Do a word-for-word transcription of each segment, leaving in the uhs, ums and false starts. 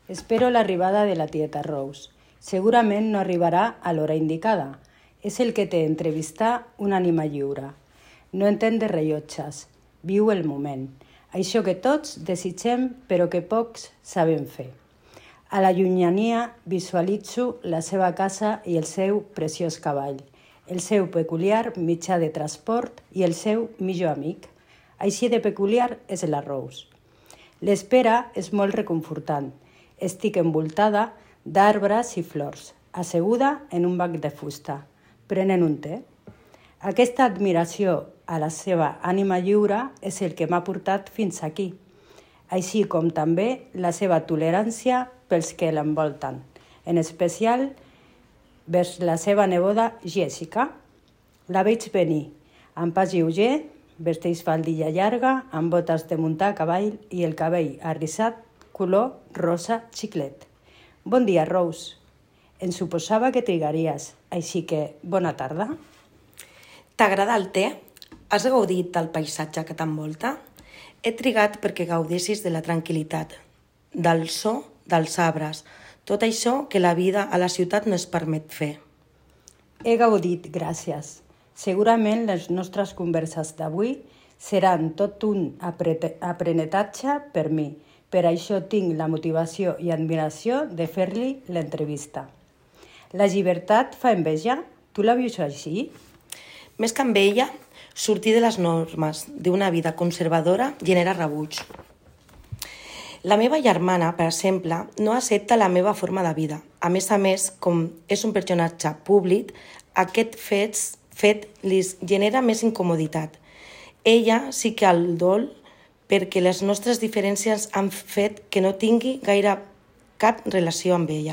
Espero l'arribada de la tieta Rose. Segurament no arribarà a l'hora indicada. És el que té entrevistar una ànima lliure. No entén de rellotges. Viu el moment. Això que tots desitgem però que pocs sabem fer. A la llunyania visualitzo la seva casa i el seu preciós cavall, el seu peculiar mitjà de transport i el seu millor amic. Així de peculiar és la Rose. L'espera és molt reconfortant. Estic envoltada d'arbres i flors, asseguda en un banc de fusta, prenent un te. Aquesta admiració a la seva ànima lliure és el que m'ha portat fins aquí, així com també la seva tolerància pels que l'envolten, en especial vers la seva neboda Jessica. La veig venir, amb pas lleuger, vesteix faldilla llarga, amb botes de muntar a cavall i el cabell arrissat color rosa xiclet. Bon dia, Rose. Em suposava que trigaries, així que bona tarda. T'agrada el te? Has gaudit del paisatge que t'envolta? He trigat perquè gaudessis de la tranquil·litat, del so dels arbres, tot això que la vida a la ciutat no es permet fer. He gaudit, gràcies. Segurament les nostres converses d'avui seran tot un aprenentatge per mi. Per això tinc la motivació i admiració de fer-li l'entrevista. La llibertat fa enveja? Tu la vius així? Més que enveja, sortir de les normes d'una vida conservadora genera rebuig. La meva germana, per exemple, no accepta la meva forma de vida. A més a més, com és un personatge públic, aquest fet, fet li genera més incomoditat. Ella sí que el dol perquè les nostres diferències han fet que no tingui gaire cap relació amb ella.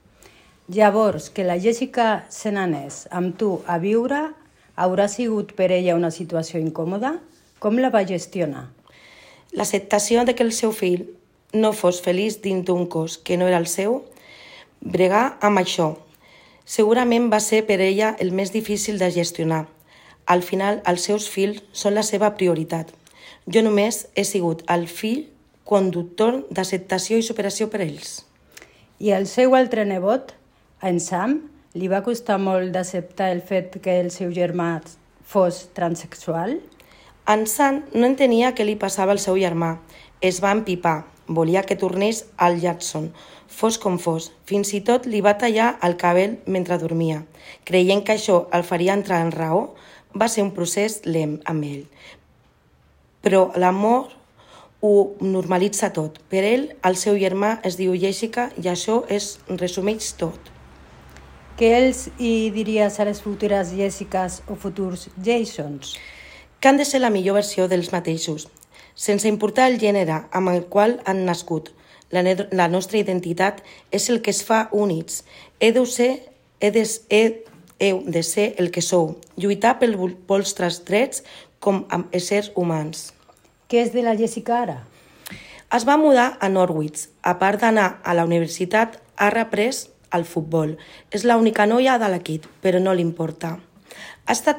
Llavors, que la Jessica se n'anés amb tu a viure, haurà sigut per ella una situació incòmoda? Com la va gestionar? L'acceptació de que el seu fill no fos feliç dins d'un cos que no era el seu, bregar amb això. Segurament va ser per ella el més difícil de gestionar. Al final, els seus fills són la seva prioritat. Jo només he sigut el fill conductor d'acceptació i superació per ells. I el seu altre nebot, en Sam, li va costar molt d'acceptar el fet que el seu germà fos transsexual? En Sam no entenia què li passava al seu germà. Es va empipar. Volia que tornés al Jackson, fos com fos. Fins i tot li va tallar el cabell mentre dormia. Creient que això el faria entrar en raó, va ser un procés lent amb ell. Però l'amor ho normalitza tot. Per ell, el seu germà es diu Jessica i això es resumeix tot. Què els hi diries a les futures Jessicas o futurs Jasons? Que han de ser la millor versió dels mateixos, sense importar el gènere amb el qual han nascut. La, la nostra identitat és el que es fa únics. He de ser, he de, he, heu de ser el que sou, lluitar pels vostres drets com a éssers humans. Què és de la Jessica ara? Es va mudar a Norwich. A part d'anar a la universitat, ha reprès el futbol. És l'única noia de l'equip, però no li importa. Ha estat...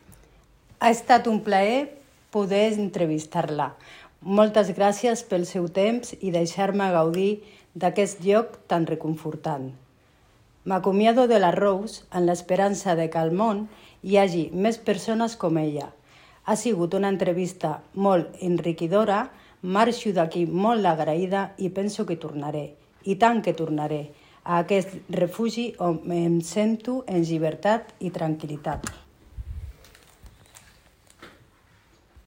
Ha estat un plaer poder entrevistar-la. Moltes gràcies pel seu temps i deixar-me gaudir d'aquest lloc tan reconfortant. M'acomiado de la Rose en l'esperança de que al món hi hagi més persones com ella. Ha sigut una entrevista molt enriquidora, marxo d'aquí molt agraïda i penso que tornaré, i tant que tornaré, a aquest refugi on em sento en llibertat i tranquil·litat.